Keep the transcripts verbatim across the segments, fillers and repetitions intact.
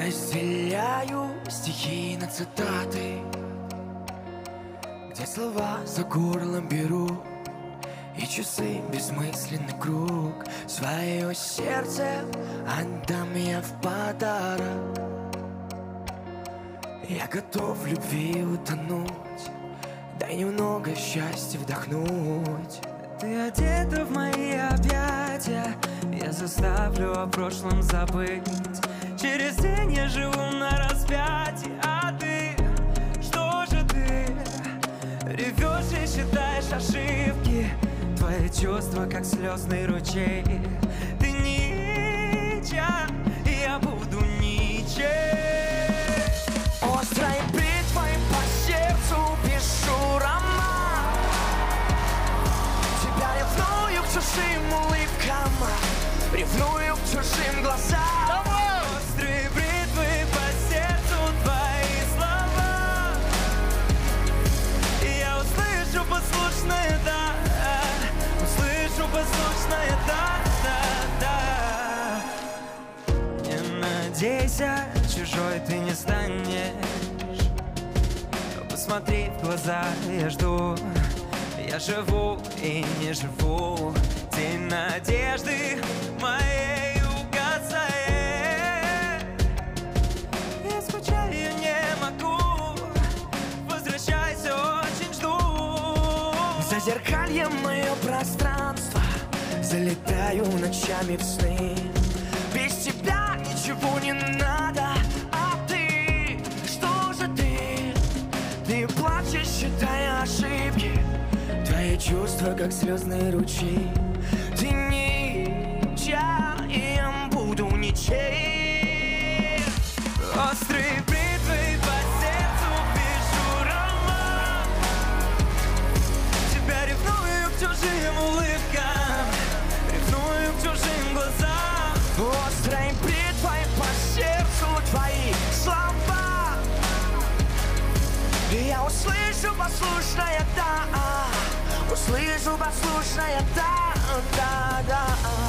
разделяю стихи на цитаты, где слова за горлом беру, и часы бессмысленный круг. Свое сердце отдам я в подарок. Я готов в любви утонуть, дай немного счастья вдохнуть. Ты одета в мои объятия, я заставлю о прошлом забыть. Через день я живу на распятии, а ты, что же ты? Ревешь и считаешь ошибки, твои чувства как слезный ручей. Ты ничья, и я буду ничей. Острой бритвой по сердцу пишу роман. Тебя ревную к чужим улыбкам, ревную к чужим глазам. Острые бритвы по сердцу твои слова, и я услышу послушное «да», услышу послушное «да, да, да». Не надейся, чужой ты не станешь. Посмотри в глаза, я жду. Я живу и не живу. День надежды моей угасает. Я скучаю, я не могу. Возвращайся, очень жду. За зеркальем мое пространство, залетаю ночами в сны. Без тебя ничего не надо, а ты, что же ты? Ты плачешь, считая ошибки, твои чувства как слезные ручьи. Ты ничья, и я буду ничей. Острые бритвы по сердцу пишу роман. Тебя ревную к чужим улыбкам, ревную к чужим глазам. Острой бритвой по сердцу твои слова, и я услышу послушное «да», услышу послушное «да, да, да».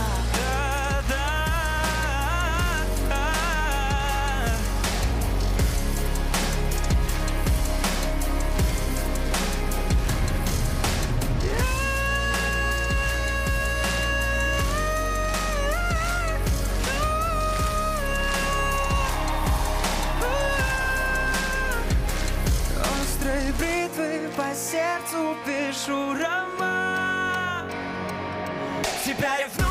Острой бритвой по сердцу пишу роман. Тебя ревную